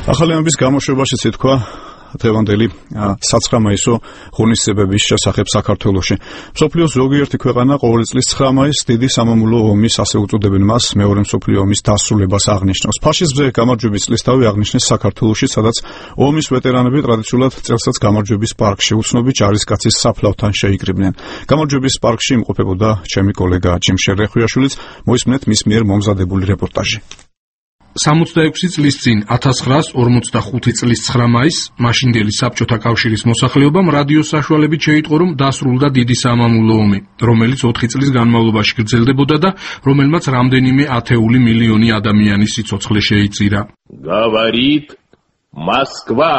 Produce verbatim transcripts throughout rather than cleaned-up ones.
ახალი ამბის გამოშვებაშიც ითქვა დღევანდელი საცხრა მაისო ღონისძიებების შესახებ საქართველოში. მსოფლიოს ზოგიერთი ქვეყანა ყოველი წლის ცხრა მაისს დიდი სამამულო ომის, ასე უწოდებენ მას, მეორე მსოფლიო ომის დასრულებას აღნიშნავს. ფაშიზმზე გამარჯვების წლისთავი აღნიშნეს საქართველოში, სადაც ომის ვეტერანები ტრადიციულად წელსაც გამარჯვების პარკში უცნობი ჯარისკაცის საფლავთან შეიკრიბნენ. გამარჯვების პარკში იმყოფებოდა ჩემი კოლეგა ჯიმშერ რეხვიაშვილიც, მოისმენთ მის მიერ მომზადებული რეპორტაჟი. სამოცდაექვსი წლის წინ ათას ცხრაას ორმოცდახუთი წლის ცხრა მაისს მაშინდელი საბჭოთა კავშირის მოსახლეობამ რადიოს საშუალებით შეიტყო, რომ დასრულდა დიდი სამამულო ომი, რომელიც ოთხი წლის განმავლობაში გრძელდებოდა და რომელმაც რამდენიმე ათეული მილიონი ადამიანის სიცოცხლე შეიწირა. Говорит Москва.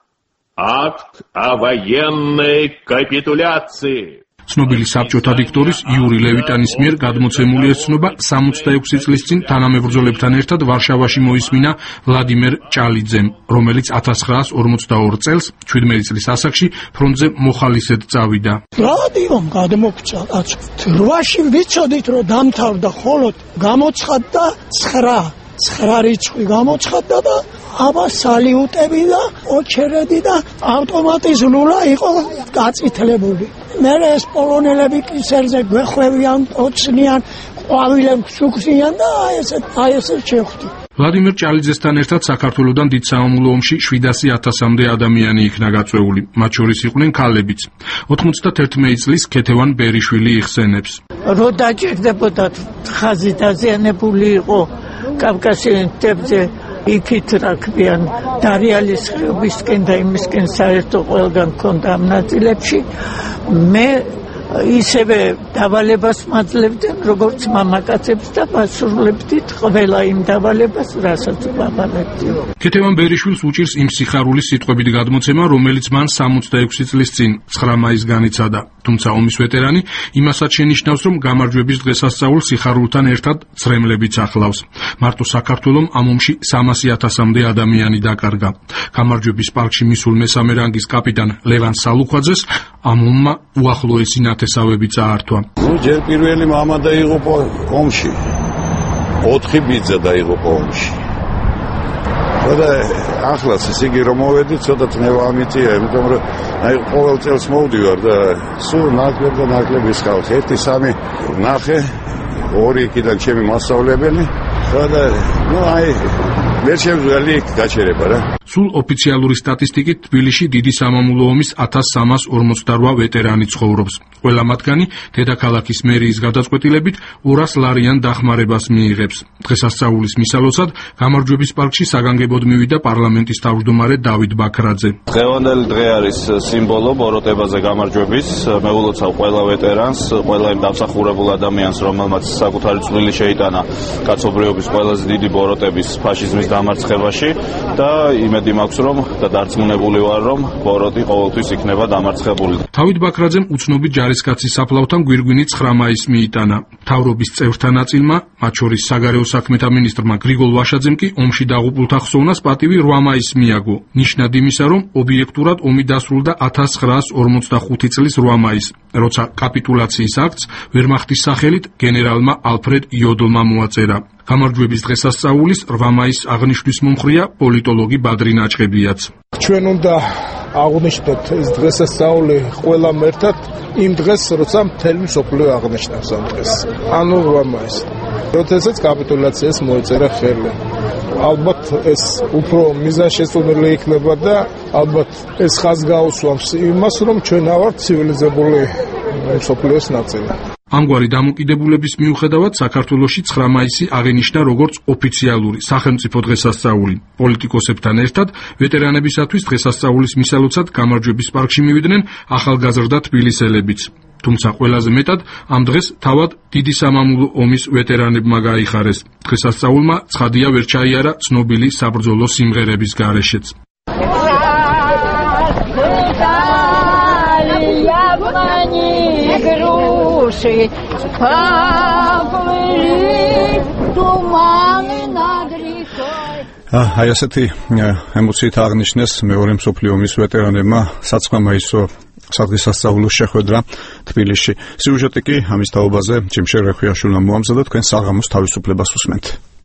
Акт о военной капитуляции. ცნობილი საბჭოთა დიქტორის იური ლევიტანის მიერ გადმოცემული ეს ცნობა სამოცდაექვსი წლის წინ თანამებრძოლებთან ერთად ვარშავაში მოისმინა ვლადიმერ ჭალიძემ, რომელიც ათას ცხრაას ორმოცდაორ წელს ჩვიდმეტი წლის ასაკში ფრონტზე მოხალისედ წავიდა. რადიომ გადმოგჭა კაცო. რვაში ვიცოდით რომ დამთავრდა, ხოლოდ გამოცხადდა ცხრა. ცხრა რიცხვი გამოცხადდა და აბა სალიუტები და ოჩერედი და ავტომატიზმურა იყო გაწითლებული. მე ეს პოლონელები კისერზე გვეხვევიან, ოცნიან, ყვავილებს უხსნიან და აი ესეთ აი ესეთ შევხვდი. ვლადიმერ ჭალიძესთან ერთად საქართველოსთან დიდ სამამულო ომში შვიდასი ათასამდე ადამიანი იქნა გაწვეული, მათ შორის იყვნენ ქალებიც. ოთხმოცდათერთმეტი წლის ქეთევან ბერიშვილი იხსენებს. რო დაჭირდებოდათ ხაზი დაზიანებული იყო კავკასიის მთებზე, იქით რა ქვიან, დარიალის ხეობისკენ და იმისკენ საერთო ყველგან ქონდა ამ ნაწილებში. მე ისევე დავალებას მაძლევდნენ, როგორც მამაკაცებს და მასრულებდით ყველა იმ დავალებას, რასაც ვაბალებდი. ქეთევან ბერიშვილს უჭირს იმ სიხარულის სიტყვებით გადმოცემა, რომელიც მან სამოცდაექვსი წლის წინ ცხრა მაისს განიცადა. თუმცა ომის ვეტერანი იმასაც შენიშნავს, რომ გამარჯვების დღესასწაულს სიხარულთან ერთად ცრემლებიც ახლავს. მარტო საქართველომ ამ ომში სამასი ათასამდე ადამიანი დაკარგა. გამარჯვების პარკში მისულ მესამე რანგის კაპიტან ლევან სალუხვაძეს ამ ომმა უახლოესი ნათესავები წაართვა. ნუ ჯერ პირველი მამა დაიღუპა ომში. ოთხი ბიძა დაიღუპა ომში. და ახლაც ისე იგი რომ მოვედი, ცოტა წნევა ამიწია, იმიტომ რომ აი ყოველ წელს მოვდივარ და სულ ნაკლებ და ნაკლებ ისხავს. ერთი სამი ნახე, ორი იქიდან ჩემი მასწავლებელი და ნუ აი ვერ შემძლე გაჩერება რა. სულ ოფიციალური სტატისტიკით თბილისში დიდი სამამულო ომის ათას სამას ორმოცდარვა ვეტერანი ცხოვრობს. ყველა მათგანი დედაქალაქის მერიის გადაწყვეტილებით ორას ლარიან დახმარებას მიიღებს. დღესასწაულის მისალოცად გამარჯვების პარკში საგანგებოდ მივიდა პარლამენტის თავმჯდომარე დავით ბაქრაძე. დღევანდელი დღე არის სიმბოლო ბოროტებაზე გამარჯვების. მე ულოცავ ყველა ვეტერანს, ყველა იმ დამსახურებულ ადამიანს, რომელმაც საკუთარი წვლილი შეიტანა კაცობრიობის ყველაზე დიდი ბოროტების ფაშიზმის დამარცხებაში და იმედი მაქვს, რომ და დარწმუნებული ვარ, რომ ბოროტი ყოველთვის იქნება დამარცხებული. დავით ბაქრაძემ უცნობი ჯარისკაცის საფლავთან გვირგვინი ცხრა მაისს მიიტანა. მთავრობის წევრთა ნაწილმა, მათ შორის საგარეო საქმეთა მინისტრმა გრიგოლ ვაშაძემ კი ომში დაღუპულთა ხსოვნას პატივი რვა მაისს მიაგო. ნიშნად იმისა, რომ ობიექტურად ომი დასრულდა ათას ცხრაას ორმოცდახუთი წლის რვა მაისს, როცა კაპიტულაციის აქტს ვერმახტის სახელით გენერალმა ალფრედ იოდლმა მოაწერა. გამარჯვების დღესასწაულის რვა მაისს აღნიშვნის მომხრია პოლიტოლოგი ბადრი ნაჭყებიაც. ჩვენ უნდა აღნიშნოთ ეს დღესასწაული ყველამ ერთად იმ დღეს, როცა მთელი მსოფლიო აღნიშნავს ამ დღეს. ანუ რვა მაისს. როდესაც კაპიტულაციას მოეწერა ხელი. ალბათ ეს უფრო მიზანშეწონილი იქნება და ალბათ ეს ხაზს გაუსვამს იმას, რომ ჩვენ ავართ ცივილიზებული მსოფლიოს ნაწილი. ამგვარი დამოკიდებულების მიუხედავად საქართველოში ცხრა მაისი აღინიშნა როგორც ოფიციალური სახელმწიფო დღესასწაული. პოლიტიკოსებთან ერთად ვეტერანებისათვის დღესასწაულის მისალოცად გამარჯვების პარკში მივიდნენ ახალგაზრდა თბილისელებიც. თუმცა ყველაზე მეტად ამ დღეს თავად დიდი სამამულო ომის ვეტერანებმა გაიხარეს. დღესასწაულმა ცხადია ვერ ჩაიარა ცნობილი საბრძოლო სიმღერების გარეშეც. აი ასეთი ემოციით აღნიშნეს მეორე მსოფლიო ომის ვეტერანებმა საცხრა მაისო სადღესასწაულოს შეხვედრა თბილისში. სიუჟეტი კი ამის თაობაზე ჯიმშერ რეხვიაშვილმა მოამზადა, თქვენ საღამოს თავისუფლებას უსმენთ.